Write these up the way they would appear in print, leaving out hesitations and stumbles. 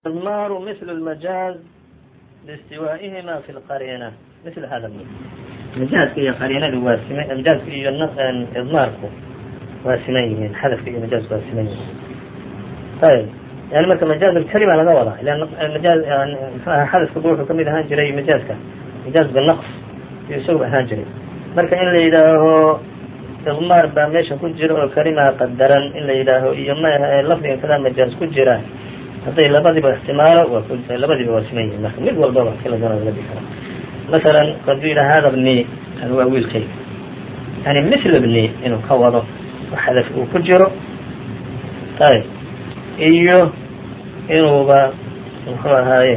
الإضمار مثل المجاز لاستوائهما في القرينة مثل هذا مجازك iyo qariinadu waa simay majaaska iyo idmaarku waa siman yihiin xadafka iyo majaazku waa siman yihiin ayb yani marka majaaz kalima laga wadaa ila majaaz xadafka wuxuu kamid ahaan jiray majaazka majaaz binaqs iyo isagu ahaan jiray marka in la yidhaaho idmaar baa meesha ku jira oo kalima qadaran in la yidhaaho iyo ma lafdigan kadaa majaaz ku jira hadday labadiba ixtimaalo waa labadiba waa siman yihiin marka mid walbaba kala doona laga dhigi kara مثلا haduu yidhaha hada bni kan waa wiilkayga yani mil bni inuu ka wado xadaf uu ku jiro ayb iyo inuuba muxuu ahaaye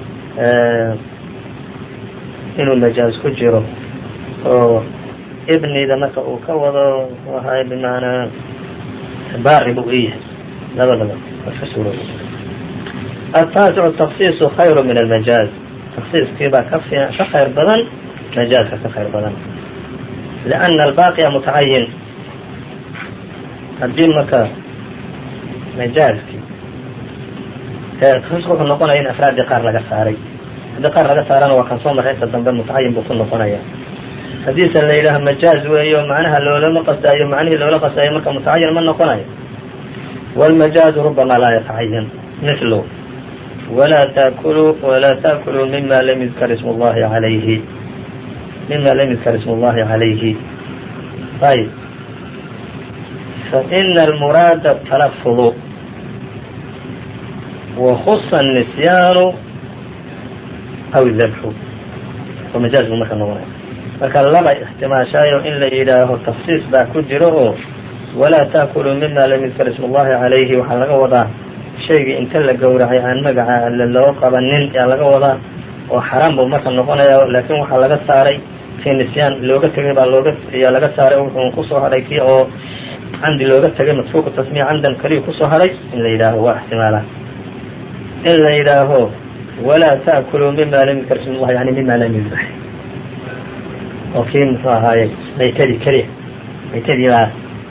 inuu majaaz ku jiro oo ibnida marka uu ka wado muxuu ahaaye bmaanaa baari buu iyahay labadaba waska suuro التاسع التخصيص خير من المجاز تخصيصkii baa ka khayr badan majاaزka ka khayr badan لأن الباقيa متعayin hadii marka majاaزki تخصiصku wuxuu noqonaya in afraadii qaar laga saaray haddii qaar laga saarana waa kan soo maray inta dambe mتacayin buu ku noqonaya hadiise la yidhaaho majاaز weeyo macnaha loolama qasdaayo macnihii loola qasdaayo marka mتacayin ma noqonayo والمجاaز ربما laa يتعayin مثl ولا تأكلوا مما لم يذكر اسم الله عليه طيب فإن المراد التلفظ وخص النسيان أو الذبح ومجاز marka noqonay marka laba احtimaashaayo in la yidhaaho تخصيص baa ku jiro ولا تأكلوا مما لم يذكر اسم الله عليه waxaa laga wadaa shaygii inta la gowracay aan magaca loo qabanin yaa laga wadaa oo xaraam buu marka noqonaya laakin waxaa laga saaray kii nisyaan looga tegay baa yaa laga saaray wuxuu kusoo hadhay kii oo camdi looga tegay matruuku tasmiya camdan kaliya kusoo hadhay in la yidhaaho waa ixtimaala in la yidhaaho walaa ta'kuluu mima lam yudkar ismu llah yani mima lam yudbax oo kii muxuu ahaaye maytadii baa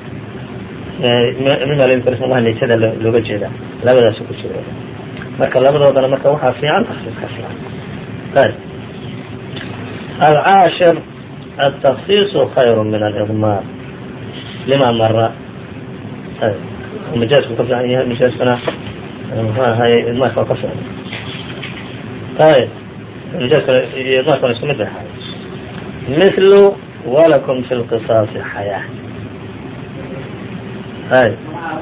mima lam yudkar ismu llah maytada looga jeeda labadaas ku jiro marka labadoodana marka waxaa fiican taksiiska fiican ayb العاشر التخصيص خير من الإضمار لما مر مجازku ka fiican yahay majaazkana muxuu ahaye idmaarka waa ka fiican ayb majaazkana iyo idmaarkana isku mid ahay مثل ولكم في القصاص حياة ayb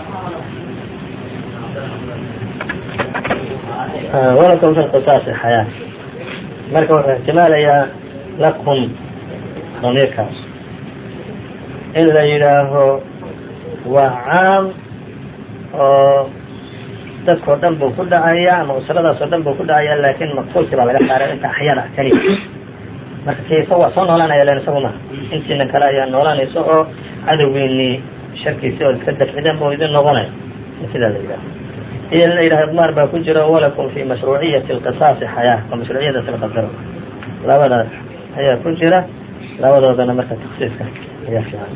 ولكم في القصاص حياة marka wuxuu احtimaalayaa lakum damiirkaas in la yidhaaho waa caam oo dadkao dhan buu ku dhacaya ama usradaas oo dhan buu ku dhacaya lakin maqtuulkii baa laga saaray inta axyada keliya marka kayfa waa soo noolaanaya len isagu maha intiina kale ayaa noolaanaysa oo cadowgiinii sharkiisi oo iska dafcideen buu idin noqonaya sidaa la yidhaho iyo in la yidhaho idmaar baa ku jira walakum fi mashruuciyati اlqisaasi xayaa wa mashruuciyada silqadaro labadaas ayaa ku jira labadoodana marka taksiiska ayaa fiican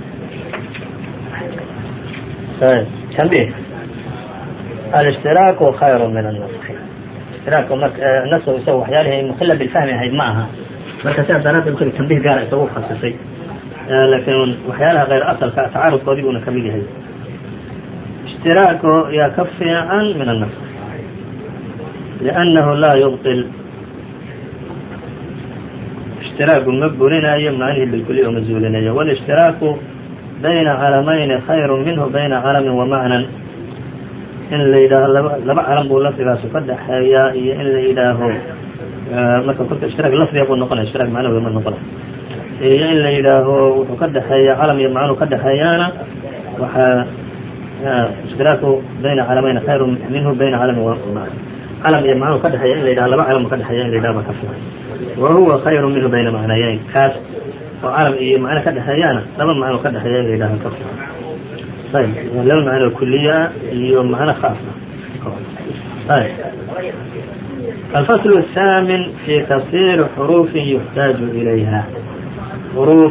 tanbih alishtiraaku khayru min الnaski ishtiraaku marka nasku isaga waxyaalihi mukhila bilfahmi ahayd ma aha marka sidaa daraaddeed marka tanbih gaara isagu khasisay laakiin waxyaalaha kayr asalka tacaarudkoodii buuna kamid yahay اشتراaك yaa ka fiican min النفس لأنه laa يبطل اشhtiraagu ma burinayo macnihii bilkuliya ma zuulinayo والاشhtiraaku bayna calamayni khayr minhu bayna calami وamacnan in la yidhaaho laba calam buu lafdigaasu ka dhexeeyaa iyo in la yidhaaho marka kolka ishtiراak lafdiga buu noqonaya ishtiراak macnawi ma noqonay iyo in la yidhaaho wuxuu ka dhexeeya calam iyo macnu ka dhexeeyaana waxaa اشhtirاak bayna calamayni khayr minhu bayna calami calam iyo macnu ka dhexeeya in la yidhaho laba calam ka dhexeeya in la yidhaho ba ka fiican wahuwa khayr minhu bayna macnayeyn kaas oo calam iyo macno ka dhexeeyaana laba macno ka dhexeeya in la yidhaho ka fiican ayb laba macno kuliya iyo macno khaasa ayb الفصل الثامن في تفسير حروف يحتاج إليها حروف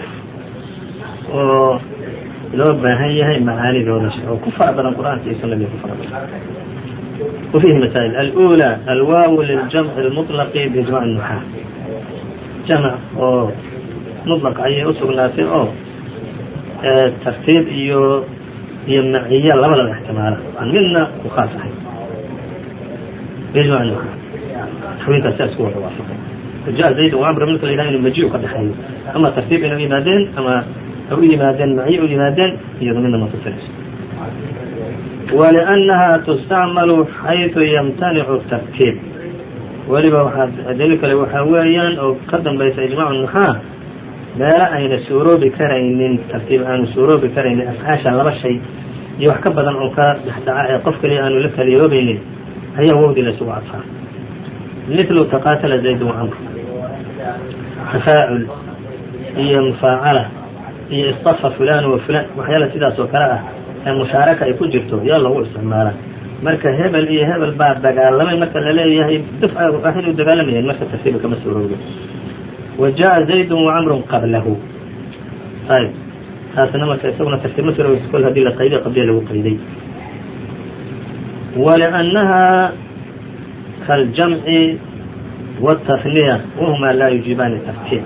loo baahan yahay macaanidooda oo ku fara badan qur'aanka iyo sunnada ku fara badan وفيه مسائل. الأولى الواو للجمع المطلق بإجماع النحاة، جمع oo مطلق ayay usugnaatay oo tartiib iyo maciye labadaba احtimaala aan midna ku khaas ahay بإجماع النحاة. taxwiilkaas saas ku wada waafaqay. جاء زayd وcمr marka la yidhaha inu maji ka dhexeeyo ama tartiib inay u yimaadeen ama u yimaadeen maciye u yimaadeen iyado midna ma tusinayso. ولأنها تستعمل حayثu يمتنع الترتيب. weliba daliil kale waxaa weeyaan oo ka dambaysa iجmاع النحاة meelo ayna suuroobi karaynin tartiib aanu suuroobi karaynin afعاaشha laba shay iyo wax ka badan oo ka dhexdhaca ee qof kaliya aanu la kaliyoobaynin ayaa wowdi la isugu cadfaa. مثل تqاatla زayd وcمr تفاacل iyo مفاacalة iyo اصطفى فulan وفulan waxyaala sidaas oo kale ah ee mushaaraka ay ku jirto yaa lagu isticmaala. marka hebel iyo hebel baa dagaalamay marka laleeyahay dفca waaxid u dagaalamayeen marka tartiiba kama suuroobi. وجاء زayd وcمr qablahu ayb taasna marka isaguna tartiib ma suuroobi kol hadii la qayday qabdiya lagu qayday. ولأنها كالجمع والتثنية وهما لا يجيبان الترتيب.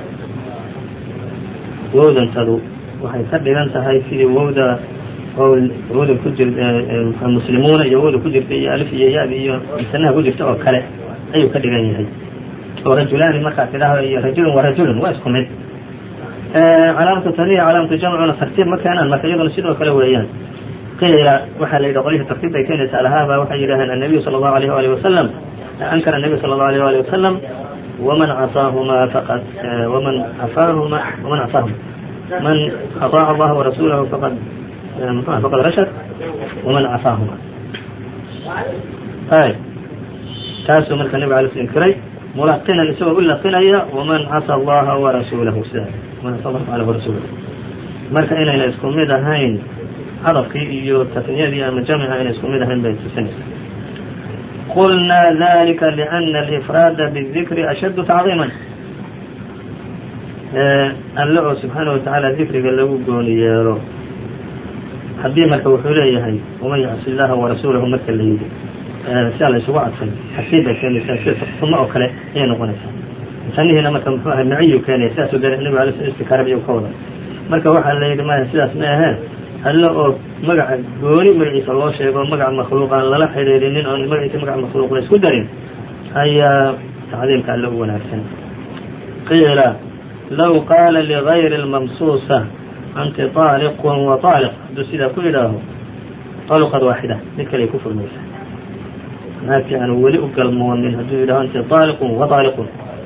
wowdantadu waxay ka dhigan tahay sidii wowda ku jir muslimuuna iyo wowda ku jirta iyo alif iyo yaad iyo misanaha ku jirta oo kale ayuu ka dhigan yahay. oo rajulaani markaa tidhaahdo iyo rajulun wa rajulun waa isku mid. calaamatu taniya calaamatu jamcuna tartiib ma keenaan marka iyaduna sidoo kale weeyaan. qiila waxaa la yidhi qolihii tartiib bay keenaysa lahaaba waxay yidhaaheen النabiyu salى الlahu عalيه وaلiه وaسلم أnkر النبي صلى الله عليه وaلiه وسلم ومن عصاهma فqd ومن عفاهma من أطاع الله ورسوله فqd رشد ومن عفاهma taasuu marka nبg عل inkiray ملqنا isagoo u laqinaya ومن عصى اللaha ورasuuله ورasuuله marka inayna isku mid ahayn cadفkii iyo تثنiyadii ama jamca inay isku mid ahayn bay tusinaysa. قلنا ذلك لأن الإفrاad بالذikr أشد تacظيما. alle oo subحaanaه وataعaalى dikriga lagu gooni yeelo haddii marka wuxuu leeyahay وman yعصi الlaha وarasuulahu marka la yidhi sidaa la isugu cadfay tartiib bay keenaysaa sida sumo oo kale ayay noqonaysaa. sanihina marka muxuu ahay maciyu keenaya sidaasuu dare nabig ala istikaarab iyo ka wada marka waxaa la yidhi maya sidaas ma aheen alle oo magaca gooni magaciisa loo sheego magaca makhluuq aan lala xidhiirinin oo magaciisa magaca makhluuq la isku darin ayaa tacdiimka alle u wanaagsan. qiila low qaala ligayri اlmamsuusa anti طaaliq wa طaaliq hadduu sidaa ku yidhaaho طaluqad waaxida mid kale ay ku furmaysa. naagtii aanu weli u galmoonin hadduu yidhaho anti طaaliq wa طaaliq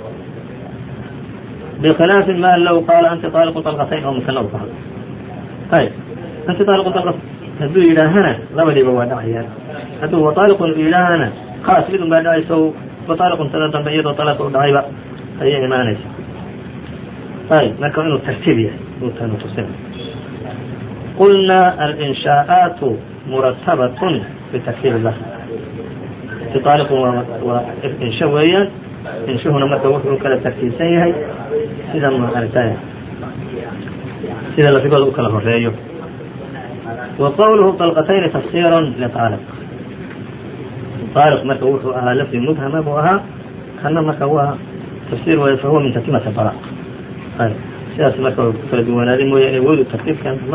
bkhilaafi ma low qaala anti طaaliq طalqatayn oo mukana u ka hadlo. anti طaaliq طalqa hadduu yidhaahana labadiiba waa dhacayaan. hadduu waطaaliqun yidhaahana khaas mid un baa dhacaysa waطaaliqun tada dambe iyadoo طalaqa u dhacayba ayay imaanaysa. marka inuu tartiib yahay tanu tusin. qulna alinshaa'aaت muratabaة bitartiib الlafظ. anti طaaliqun waa insha weeyaan. inshuhuna marka wuxuu kala tartiibsan yahay sida maaragtay sida lafigooda u kala horeeyo. وqwlه طلqتين تfsيr لطاalq. طاalq marka wuxuu ahaa lfdi mubhama buu ahaa kana marka waa tafsir way fahuwa min tatimati طلاq. sidaas marka ku kala duwanaaday mooya inay wowdu tartiibkan ma.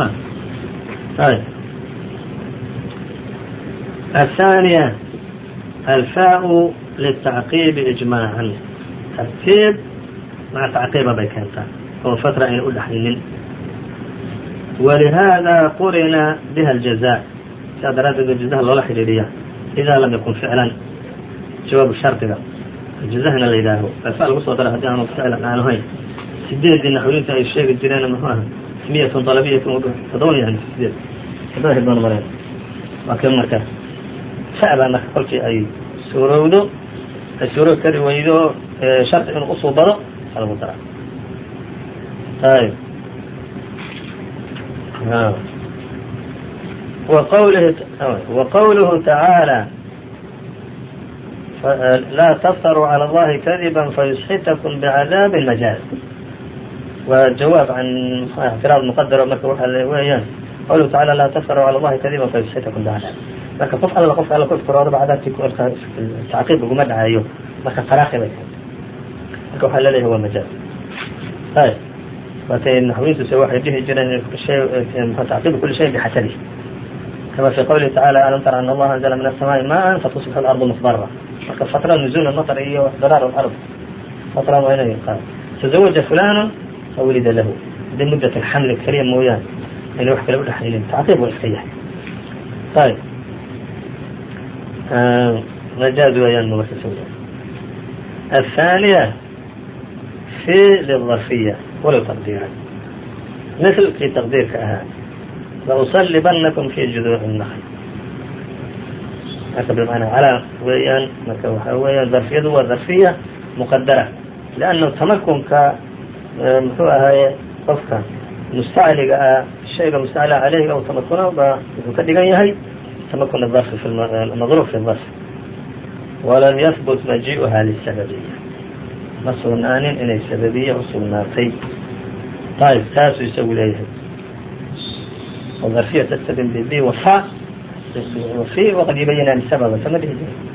الثانية الفاء للتعقيب إجماعا. tartiib maca tacqiiba bay keentaa oo fatra ayna u dhaxaynin. ولهذا qurina bha الجزاء sidaa daraadeed jaزaha loola xidhiiriya إida lam yakun ficla jawaab shardiga jazahna la yidhaaho alfa lagu soo dara haddii aanu ficlan aan ahayn. 8 naxwinta ay sheegi jireen muxuu aha 100 طلبية 7 yani 8 doon mareen waa kan marka sacbaa marka kolkii ay suurowdo ay suuro kari weydo shardi inuu usoo daro lagu dara. وqwله تعaaلى laa تftarوا عalى الlahi kadiبا fayusxitكم بعadاaب مجاز. waa jawaab can اعtiraad mqadaro marka waxa weeyaan qawluhu taعaalى laa taftaruu calى اllahi kadiba fayusxitakum bacda. marka qof alla ku iftiroodaba cadaabtii tacqiib uguma dhacayo, marka taraaqi bay tahay. marka waxaa laleeyahay waa majaaz. ayb waatay naxwiintuuse waxay dhihi jireen tacqiibu kuli shayin bixasabihi, kama fi qawlihi taعaalى alam tara ana allaha anzla min الsamaaءi maءa fatusbixu اlarضu msdara. marka fatra nuزul اmطr iyo daraar اlard fatra waa inay qaad taزawaja fulanu fawulida lahu hadii muddat xamli keliya mooyaane inay wax kale udhaxaynin tacqiib waa iska yahay. ayb majaaz wayaan mubarkasa. الثانية في للظرفية ولو تقديرا مثل في تقدير كأها لأصلبنكم في جذوع النخل. هكذا بمعنى على ويان ويان ظرفية وظرفية مقدرة لأنه تمكن كمحوها قفكا مستعلق الشيء مستعلى عليه أو تمكنه بكدقية تمكن الظرف في المظروف في الظرف، ولم يثبت مجيئها للسببية مصرنان إن السببية وصلناتي. طيب تاسو يسوي ليه والظرفية تستدل بذي وفاء وفي وقد يبين عن السبب فمده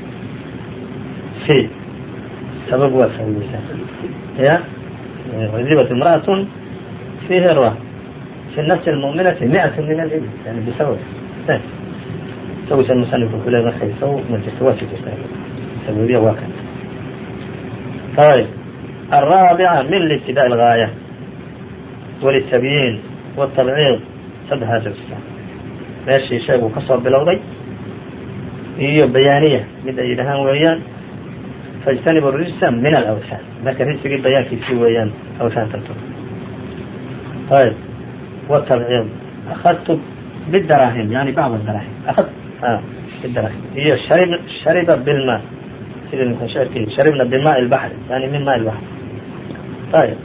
في سبب وفاء هي عذبت امرأة في هروة في النفس المؤمنة 100 من الإبل يعني بسبب سوي المصنف كل ما يسوي من تسوى في سببية واقع. طيب الرابعة من الابتداء الغاية والتبيين والتبعيض صد هذا الإسلام ماشي شيء وقصر بالوضي هي بيانية بدأ يدهان ويان فاجتنبوا الرجس من الأوثان لكن رجس يجيب بيان في ويان أوثان تنتظر. طيب والتبعيض أخذت بالدراهم يعني بعض الدراهم أخذت بالدراهم هي شرب بالماء شربنا بماء البحر يعني من ماء البحر. طيب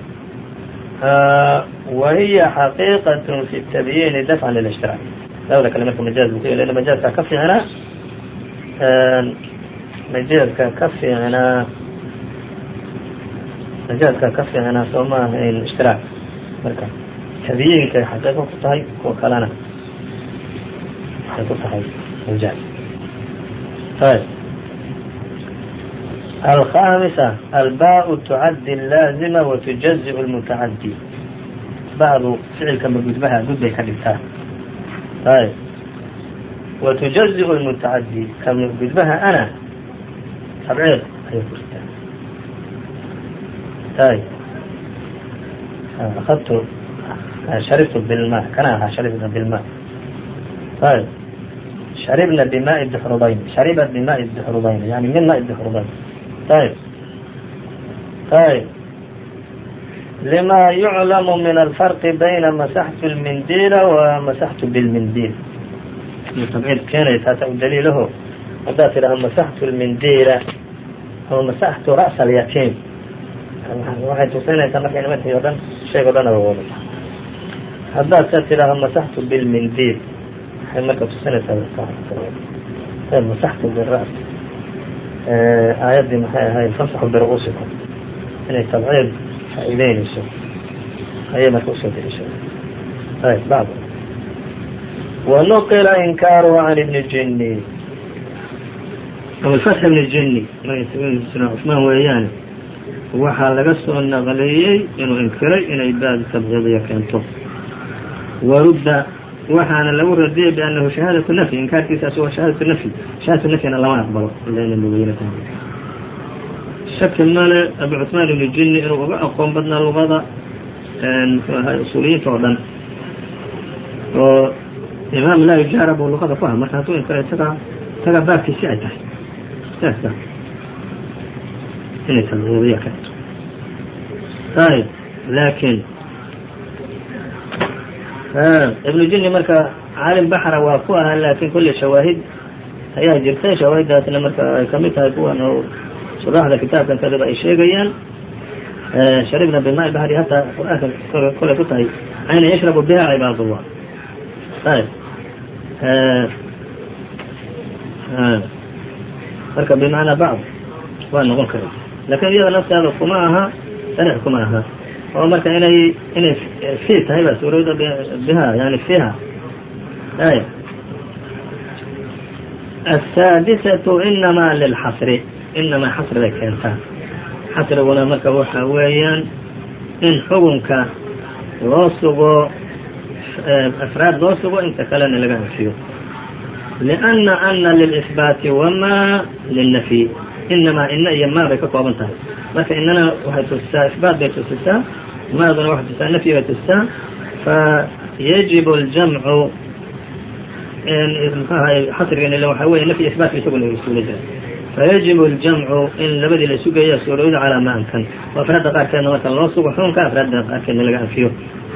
وهي حقيقة في التبيين دفعا للاشتراك. لولا كلمة مجاز بكية لأن مجاز كفي هنا مجاز كفي هنا سوما الاشتراك مركا تبيين كحقيقة كتهي وكلانا كتهي مجاز. طيب الخامسة الباء تعدي اللازمة وتجزئ المتعدي. بعض فعل كما قلت بها قد بيكذبتها. طيب وتجزئ المتعدي كما قلت بها أنا تبعيض أي فرصة. طيب أخذت شربت بالماء كان شربنا بالماء. طيب شربنا بماء الدحربين شربت بماء الدحربين يعني من ماء الدحربين. طيب لما يعلم من الفرق بين مسحت المنديل ومسحت بالمنديل. التبعيد كان يتاتى دليله وذات لهم مسحت المنديل أو مسحت رأس اليتيم واحد تصير يتمك يعني مثل يردن الشيء قدنا هو مسح هذا تأتي لهم مسحت بالمنديل حينما تصير يتمك مسحت بالرأس آيات دي هاي فامسحوا برؤوسكم يعني التبعيد فائدين يسوع هي ما تقصد الإشارة. طيب بعض ونقل إنكاره عن ابن الجني أو الفتح من الجني ما يسمونه السنة عثمان وياني وحال قصه النغليي إنه إنكري إنه إباد التبعيضية كانته ورد وحانا لو رديه بأنه شهادة النفي إن كانت أسوأ شهادة النفي أنا لا ما أقبله إلا أن المبينة الشك المال أبو عثمان بن الجني إنه أقوم بدنا اللغة هاي أصوليين فعلا وإمام لا يجارب اللغة فهم مرتاتو إن كانت تقع باب في ساعته إنه تبعيضية كانت. طيب لكن ابن الجني مركا عالم بحر وافوها لكن كل شواهد هي جرتين شواهد ذاتنا مركا كميتها يكون أنه صراحة الكتاب كان تريد أي شيء جيان شربنا بالماء البحري حتى كل كتها عين يشرب بها عباد الله. طيب مركا بمعنى بعض وأنه غنكر لكن إذا نفسها الحكماءها ومركا إنه فيتها بس أريد بها يعني فيها السادسة إنما للxصr inamaa xasri bay keentaa xasriguna marka waxa weeyaan in xukunka loo sugo afraad loo sugo inta kalena laga anfiyo لأنa أna للإثbاati وma للنfي inamaa ina iyo ma bay ka kooban tahay marka inana waxay tusisaa إثbاat bay tusisaa maaduna waxay tusisaa nfyi bay tusisaa fayaجib الجمع xasrigan waxa wey nfyi إثbاatka isaguna isuula jira fayaجib الجمcu in labadii la sugaya suurowda calىa ma amkan oo afraadda qaarkeedna marka loo sugo xukunka afraadda qaarkeedna laga anfiyo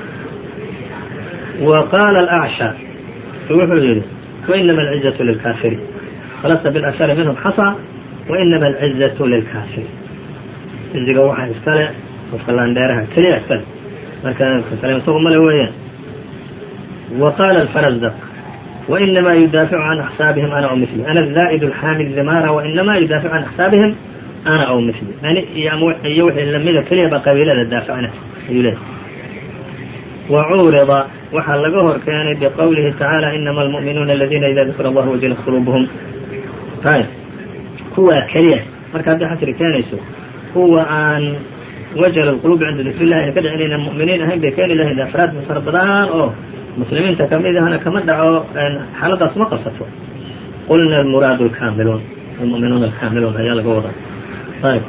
wa qaala الأعshى wuxuu yihi وإنma العزة للكاfir falasta bالأشhر minهm xasى وإنma العزة للكاfir ciziga waxa iskale qofka laandheeraha keliya iskale marka isagu male weeyaan وqاla الفرزدق وإنما يدافع عن أحسابهم أنا أو مثلي أنا الزائد الحامل ذمارة وإنما يدافع عن أحسابهم أنا أو مثلي يعني iyo wixii lamida keliya ba qabiilada daafacna ayuu leeyahay وعuurضa waxaa laga hor keenay بqowlihi تaعالى إنما المؤمiنuuna الذيna إذا ذكر الله وجلت قلوبهم kuwaa keliya marka hadday xasri keenayso kuwa aan wajل الqلوب cinda dikr الlahi ayna ka dhicinayna muؤminiin ahayn bay keeni lahayd afraad fara badan oo muslimiinta kamid ahna kama dhaco xaaladaas ma qabsato qulna almuraad alkaamiluun almu'minuuna alkaamiluun ayaa laga wadaa ayb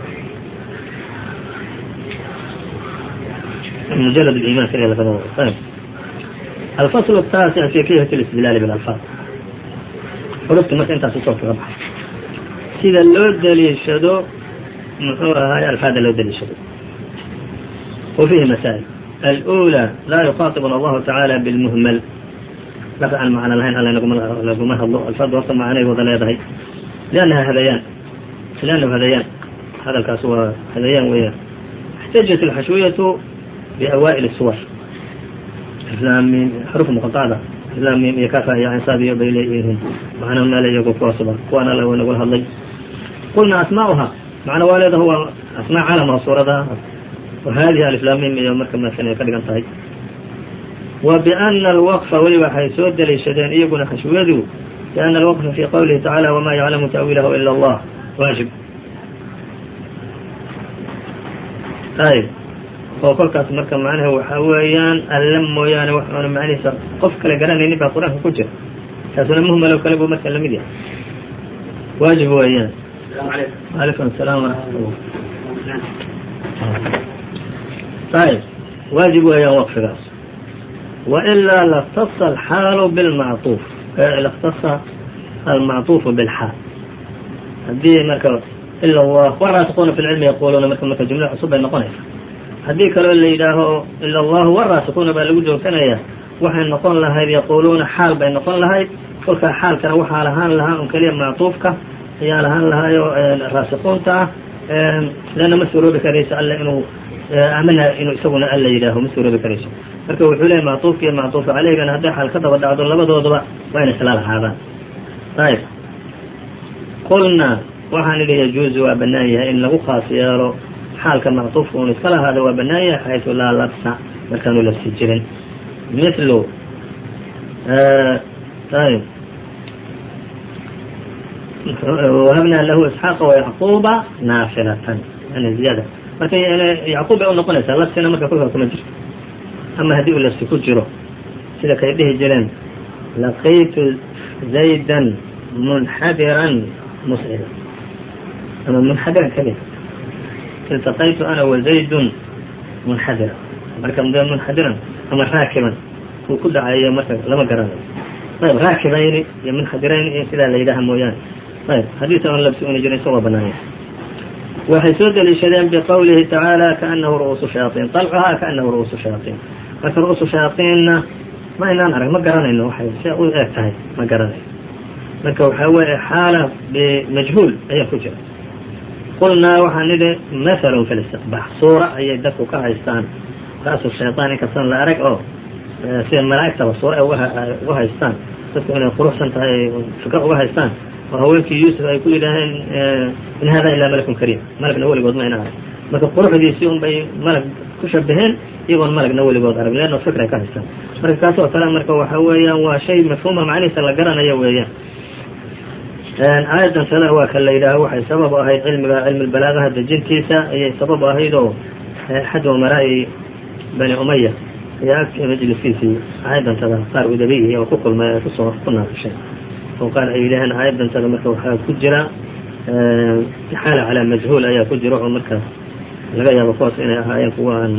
mujarad aliman kaliya laga wada ayb alfasl الtaasic fi kayfiyat اlistidlaal bilalfaad xurufta marka intaas usoo kaga baxay sida loo daliishado muxuu ahaay alfaada loo daliishado wa fiihi masaa'il الأولى لا يخاطبna الله تعالى بالمهmل lafd aan macno lahayn alla laguma hadlo alfaadda horta macnay wada leedahay لأnnaha hadayaan لأnnahu hadayaan hadalkaas waa hadayaan weeyaan اxtaجت الxashوية بأwائل الsuwar xruf مqطacda islaamim iyo kafa iyo insaadiyo bay leeyihiin macno meel iyago kuwaasba kuwaan alla nagula hadlay qulna asmاؤha macno waa leedaha waa asmاء calama suurada وhadihi alفlamim iyo marka maasan ay ka dhigan tahay وبأن الوqفa weliba waxay soo daliishadeen iyaguna xashwiyadu بأن الوqفa fي qowlihi taعaalى وma yعlamu تأwiilahu ilا الlah waajib ayb oo kolkaas marka macnaha waxa weeyaan alla mooyaane wax oona macnihiisa qof kale garanaynin baa qur-aanka ku jira kaasuna muhmalo kale buu marka lamid yahay waajib weeyaan alaykum السلام ورحمة الله ayb waajib weeyaan wqfigaas وإlaa lakhtaصa alxaalu bاlmacطuuf lakhtaصa almacطuufu bاlxaal haddii marka ila اllah waraasiquuna fi اlcilmi yaquluuna marka jumla cusub bay noqonaysa haddii kaloo la yidhaaho ila اllahu waraasiquuna baa lagu joogsanaya waxay noqon lahayd yaquluuna xaal bay noqon lahayd kolkaa xaalkana waxaa lahaan lahaa un keliya macطuufka ayaa lahaan lahaayo raasiquunta ah lana ma suroobi karayso alle inuu amana inuu isaguna alla yidhaaho ma suroobi karayso marka wuxuu leeyahy macطuufka iyo macطuufa caleyhgana hadday xaal ka daba dhacdo labadoodaba waa inay isla lahaadaan ayb qulna waxaan idhi yajuuzu waa banaan yahay in lagu khaas yeelo xaalka macطuufka un iska lahaado waa banaan yahay xayثu laa labsa markaanu labsi jirin mithlu ayb وhabna lahu isxaaqa وayacquuba naafilatan yani ziyada marka yacquub bay u noqonaysaa labsina marka kolkaa kuma jirto ama haddii uu labsi ku jiro sida kay dhihi jireen laqiitu zaydan munxadiran muscida ama munxadiran keliya iltaqaytu ana wazaydun munxadiran marka munxadiran ama raakiban uu ku dhacayo marka lama garanayo ayb raakibayni iyo munxadirayni iyo sidaa la yidhaaha mooyaane ayb haddiisa aan labsi una jirin isagoo banaanya waxay soo daliishadeen bqowlihi taعaalى kaأnahu ru'uusu shayaaطiin طalcuhaa kaأnahu ru'uusu shayaaطiin marka ru'uusu shayaaiinna ma inaan arag ma garanayno waxay si u eg tahay ma garanayo marka waxaa weeye xaala bimajhuul ayaa ku jira qulnaa waxaan nidhi mahalun fi اlistiqbaax suura ayay dadku ka haystaan ra'su shayطaan inkastan la arag oo sida malaa'igtaba suura ay uga haystaan dadku inay quruxsan tahay fikr uga haystaan oo haweenkii yuusuf ay ku yidhaaheen in hada ilaa malakun kariim malagna weligood ma ina arag marka quruxdiisii un bay malag ku shabaheen iyagoon malagna weligood arag leanno fikray ka haystaan marka kaas oo kale marka waxa weeyaan waa shay mafhuuma macnihiisa la garanayo weeyaan. aayaddan sada waa ka la yidhaaho waxay sabab u ahayd cilmi balaagaha dejintiisa ayay sabab u ahayd oo axad umaraa'i bani umaya ayaa agtii majliskiisii aayaddan sada qaar udabiyi oo ku kulmay ay ku naaqisheen oo qaar ay yidhaaheen aayaddan sada marka waxaa ku jira xaala calaa majhuul ayaa ku jira oo marka laga yaabo kuwaas inay ahaayeen kuwa aan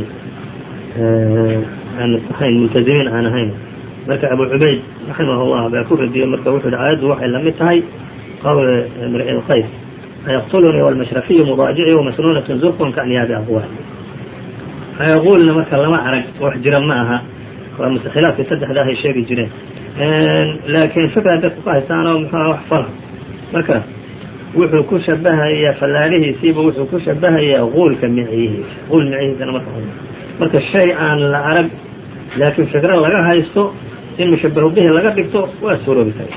ahayn multazimiin aan ahayn. marka abu cubayd raximahullah baa ku radiyey marka wuxuu yihi aayaddu waxay lamid tahay qawl imri'i qays ayaqtulunii walmashrafiyu mudaajici wamasnuunatun zurqun kaanyaabi aqwaal. ayaquulna marka lama arag wax jira ma aha waa mustaxilaadkii saddexda ahay sheegi jireen laakiin fikra dadku ka haystaan oo muxuu wax fala marka wuxuu ku shabahayaa fallaarihiisiiba wuxuu ku shabahayaa quulka miciyihiisa quul miciyihiisana marka shay aan la arag laakiin fikra laga haysto in mushabahu bihi laga dhigto waa suuroobi kara.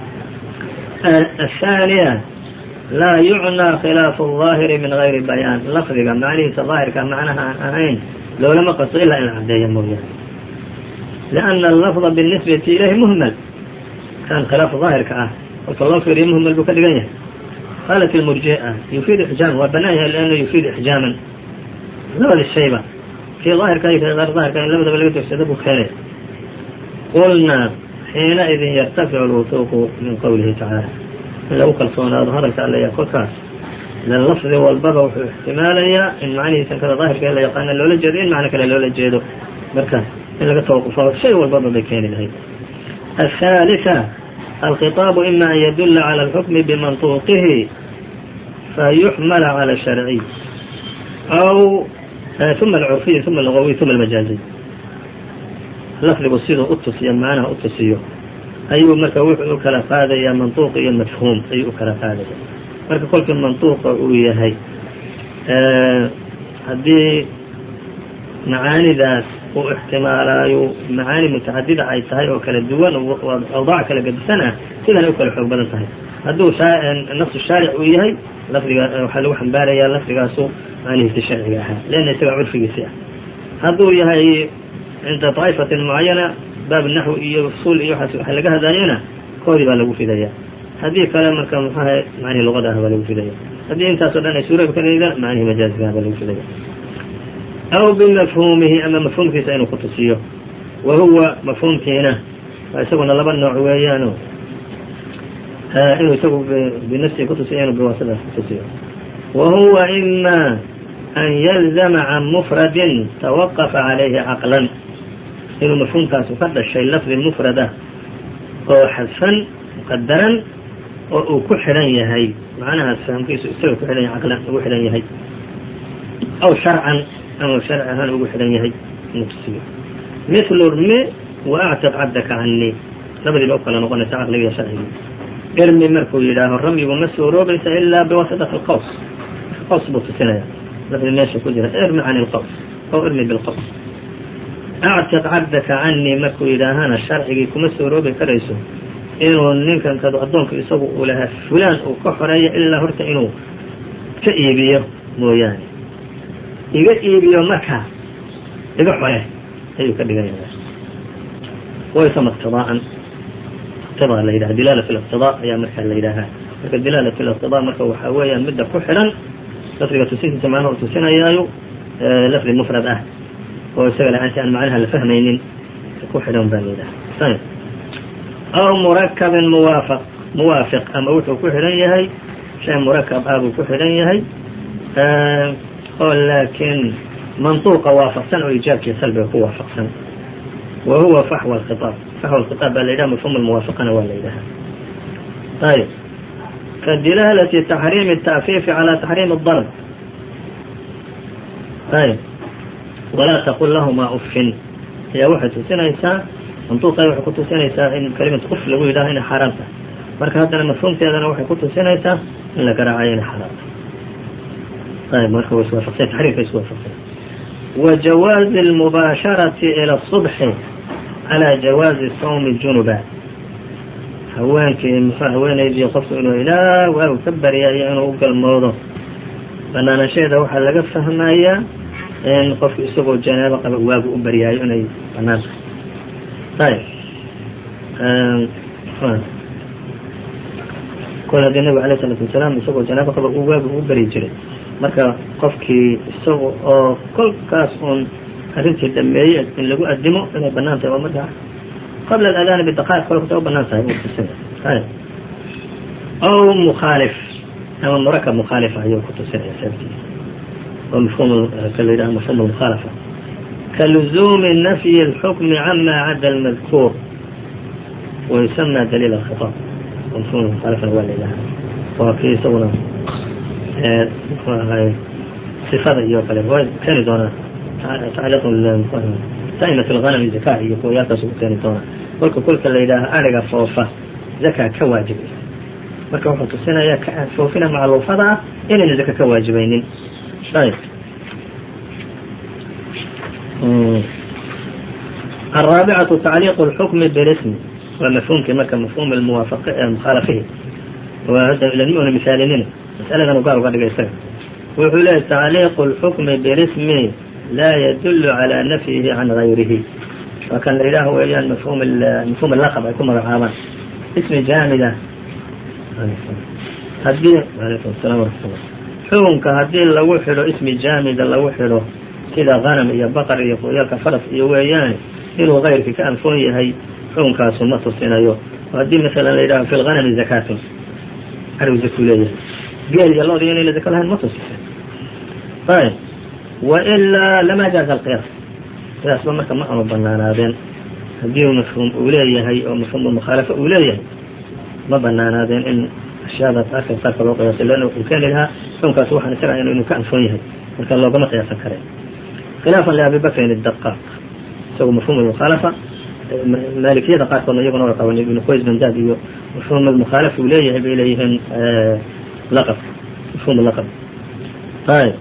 الثانية laa yucnىa khilaafu الظaahiri min غayri bayaan lafdiga macnihiisa daahirka macnaha aan ahayn loolama qasto ilaa in la cadeeya mooyaane لأna اللفظa bالنisbati ilayhi muhml kan khilaaf daahirka ah kolka loo fiiriyo muhml buu ka dhigan yahay. qaalat الmurjiئة yufiid ixjaam waa banaan yahay لأnه yufiid ixjaaman labada shayba kii daahirka iyo kii غayr daahirka in labadaba laga doogsada buu keenay. qulnaa xiinaidin yartaficu الwuثuuqu min qowlihi tacaalى in lagu kalsoonaado hadalka alla yaa kolkaas ilan lafdi walbaba wuxuu ixtimaalayaa in macnihiisan kada daahirka in la yaqaana loola jeedo in macno kale loola jeedo marka in laga tawaqufo shay walbaba bay keeni lahayd. الثالثة الخطاب إma an ydulla calى الxukmi bimanطuqihi fayuxmala calى الsharciy aw ثuma الcurfiy ثuma الlugawiy ثuma الmajaaziy. lafdigu siduu utusiyo macnaha utusiyo ayuu marka wuxuu u kala qaadayaa manطuq iyo mafhuum ayuu u kala qaadaya. marka kolkii manطuqa uu yahay haddii macaanidaas uu ixtimaalaayo macaani mutacadida ay tahay oo kala duwan awdaac kala gadisan ah sidanay u kala xoog badan tahay. hadduu nafsu shaaric uu yahay lafdiga waxaa lagu xambaarayaa lafdigaasu macnihiisi sharciga ahaa leanna isaga curfigiisi ah. hadduu yahay cinda طaa'ifatin mucayana baab naxwi iyo usuul iyo waxaas waxa laga hadlaayana koodii baa lagu fidaya. haddii kale marka muxuaha macnihi luqada ah baa lagu fidaya. haddii intaasoo dhan ay suuroobi karayda macnihi majaaziga ah baa lagu fidaya. aw bimafhuumihi ama mafhuumkiisa inuu kutusiyo wa huwa mafhuumkiina isaguna laba nooc weeyaano inuu isagu binafsihi kutusiyo inuu biwaasadaas kutusiyo. wa huwa ima an yalzama can mufradin tawaqafa calayhi caqlan inuu mafhuumkaasu ka dhashay lafdi mufrad ah oo xadfan muqadaran oo uu ku xidhan yahay macnahaas fahamkiisu isaga ku xidhan yahay caqlan ugu xidhan yahay aw sharcan ama sharci ahaan ugu xidhan yahay inuu tusiyo. mithlu rmi wa actiq cabdaka canii labadiiba u kala noqonaysa caqliga iyo sharciga. irmi markuu yidhaaho ramyigu ma suuroobaysa ilaa biwasitati alqaws qaws buu tusinaya lafdi meesha ku jira irmi can ilqaws aw irmi bilqaws. actiq cabdaka canii markuu yidhaahana sharcigii kuma suuroobi karayso inuu ninkan kadu addoonka isagu uu lahaa fulaan uu ka xoreeyo ilaa horta inuu ka iibiyo mooyaane iga iibiyo markaa iga xore ayuu ka dhiganaya. waysama iqtidaa'an iqtidaa la yidhaha dilaalat اliqtidaa ayaa markaa la yidhaahaa. marka dilaalat اliqtidaa marka waxaa weeyaan midda ku xidhan lafdiga tusintiisa macnaha uu tusinayaayo lafdi mufrad ah oo isaga la-aanti aan macnaha la fahmaynin ku xidhan baa la yidhaha. aw murakabin muwaafiq ama wuxuu ku xidhan yahay shay murakab ah buu ku xidhan yahay oo laakiin manطuqa waafaqsan oo ijaabkiiyo salbiga ku waafaqsan. wa huwa faxwa alkhitaab baa la yidhaha mafhuum almuwaafaqana waa la yidhaha. ayb ka dilaalati taxriimi التa'fiifi calى taxriimi الdarb. ayb walaa taqul lahumaa ufin ayaa waxay tusinaysaa mantuuqa waxay ku tusinaysaa in kalimatu uf lagu yidhaho inay xaaraan tahay. marka haddana mafhuumteedana waxay ku tusinaysaa in la garaacayo inay xaaraan tahay. ayb marka way iswaafaqsan taxriimka iswaafaqsan. wa jawaazi اlmubaasharati ilى الصubxi calى jawaazi sawmi junuba. haweenkii haweenaydii qofku inuu ilaa waagu ka barya iyo inuu u galmoodo banaanaanshaheeda waxaa laga fahmayaa in qofku isagoo janaabo qaba waagu u baryaayo inay banaan tahay. kol haddii nabiga alayه الsalaatu wasalaam isagoo janaabo qaba uu waagu u bari jiray, marka qofkii isaga oo kolkaas uun arrintii dhameeye in lagu adimo inay banaan tahay, waa marka qabla اأdاn bdaqاiq kolkata u banaan tahay tusinay. aw mukhalif ama murakab mukhaalifa ayuu ku tusinaya sababtiisa oo mafhum ka la yidhaha mafhum المukhalafa kaluzumi nafyi الxukmi cama cada اlmadkuur ويسمى daliil الkhiطاab. mafhum mukhaalifana waa la yidhaha waa kii isaguna muxuu ahay صifada iyo kale way keeni doonaa tacliiq sa'imat الغanam zaka iyo kuwayaalkaas u keeni doonaa. kolka la yidhaaha ariga foofa zaka ka waajibaysa, marka wuxuu tusinayaa ka foofina macluufada ah inayna zaka ka waajibaynin. ayb الرaaبعة تacliiq الxukmi bاlsm waa mafhumkii marka mafhum mukhaalafihi lama misaalinina masaladan u gaar uga dhigay isaga. wuxuu leeyahy tacliiq الxukmi bاlsmi laa yadul calى nafyihi can غayrihi. waa kan la yidhaaha weeyaan mafhum laqb ay ku magacaabaan ismi jaamida. hadii alaykum الsalam وraxmatullah xukunka haddii lagu xidho ismi jaamida lagu xidho sida ganam iyo baqar iyo qoyaalka faras iyo weeyaane inuu kayrkii ka anfoon yahay xukunkaasu ma tusinayo. haddii masalan la yidhaho fi lganami zakatun arigu zaku leeyahay, geel iyo lood iyo inayna zaka lahayn ma tusisa. ayb wailaa lama jaaza alqiyaas, qiyaasba marka ma aanu banaanaadeen. haddii mafhuum uu leeyahay oo mafhuum mukhaalafa uu leeyahay ma banaanaadeen in ashyaada qaarka loo qiyaasay, leanna wuxuu keeni lahaa xukunkaas waxaan isaga inuu ka anfoon yahay, marka loogama qiyaasan kareen. khilaafan liabi bakrin الdaqaaq isagoo mafhum mukhaalafa maalikiyada qaarkoodna iyaguna way qaban ibn qays bandad iyo mafhum mukhaalafa uu leeyahay bay leeyihiin laqab mafhum laqab. ayb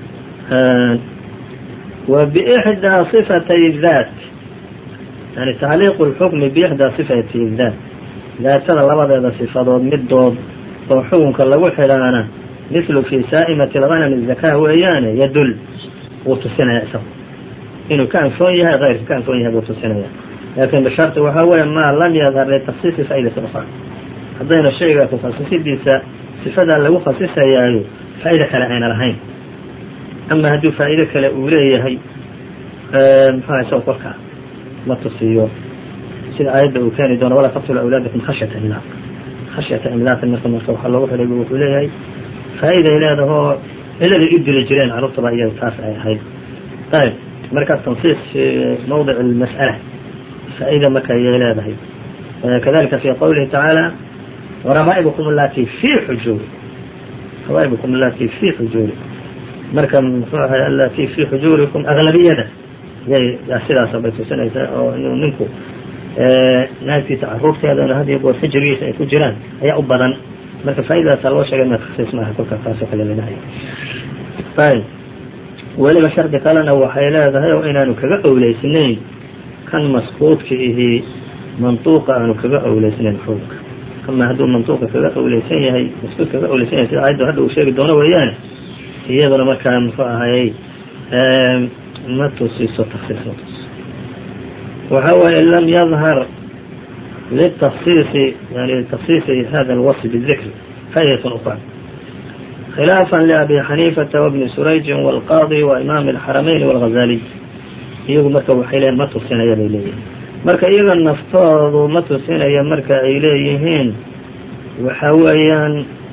wa bixdaa صifatay الذat yani tacliiq الxukmi bixdaa صifatay الذat daatada labadeeda sifadood midood oo xukunka lagu xidhaana mislu fi saa'imati الغanam الzaka weeyaane yadul wuu tusinaya isaga inuu ka anfoon yahay kayrka ka anfoon yahay buu tusinaya. lakin bisharti waxaa weeye maa lam yadhar litaksiisi faa'idati ukhra, haddayna shayga kukhasisidiisa sifadaa lagu khasisayaayo faa'ido kale ayna lahayn. ama hadduu faa'ido kale uu leeyahay muxuha isaga korka ma tusiyo, sida aayadda uu keeni doono walaa taqtulu awlaadakum khashyata imlaaq. khashyata imlaaqin marka waxaa loogu xidhay wuxuu leeyahay faa'iday leedahoo ciladay u dili jireen carruurtaba iyada taas ay ahayd. ayb markaas tansiis fi mawdic almas'ala faa'iida marka ayay leedahay. kadalika fi qawlihi tacaala warabaa'ibukum allati fi xujuuri rabaa'ibukum allati fi xujuuri, marka muxuu ahay allati fi xujuurikum aglabiyada yaa sidaas bay tusinaysaa oo inuu ninku naagtiisa carruurteedana had iyo goor xijrigiisa ay ku jiraan ayaa u badan, marka faa'iidadaasa loo sheegay ma taksiis maaha kolka taasoo kale lanahay. ayb weliba shardi kalena waxay leedahay oo inaanu kaga owleysnayn kan maskuudka ihi mantuuqa aanu kaga owleysnayn xukunka. ama hadduu mantuuqa kaga owleysan yahay maskuud kaga owleysan yahay sida aayadda hadda uu sheegi doono weeyaane iyaduna markaa muxuu ahayey ma tusiso taksiis ma tusiso. waxa weeye lam yadhar litaksiisi yani taksiisi hada alwasf bidikri faa'idatun ukhra خلافا لأبي حنيفة وابن سريج والقاضي وإمام الحرمين والغزالي. iyagu marka waxay leeyihin ma tusinaya bay leeyihiin. marka iyaga naftoodu ma tusinaya marka ay leeyihiin waxa weeyaan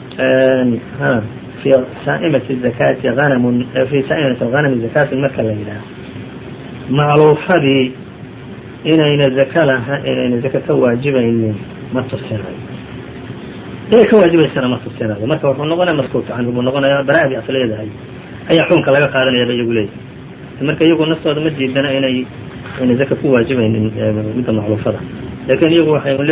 في سائمة الزكاة غنم في سائمة الغنم زكاة marka la yidhaaho macluufadii inayna zaka laha inayna zaka ka waajibaynin ma tusinayo, inay ka waajibaysana ma tusinayo. marka wuxuu noqonaya maskuut canhu buu noqonaya, baraa'adii asleedahay ayaa xukunka laga qaadanaya ba iyagu leeyihin. marka iyagu naftooda ma diidana inay zaka ku waajibaynin midda macluufada, lakin iyagu waxay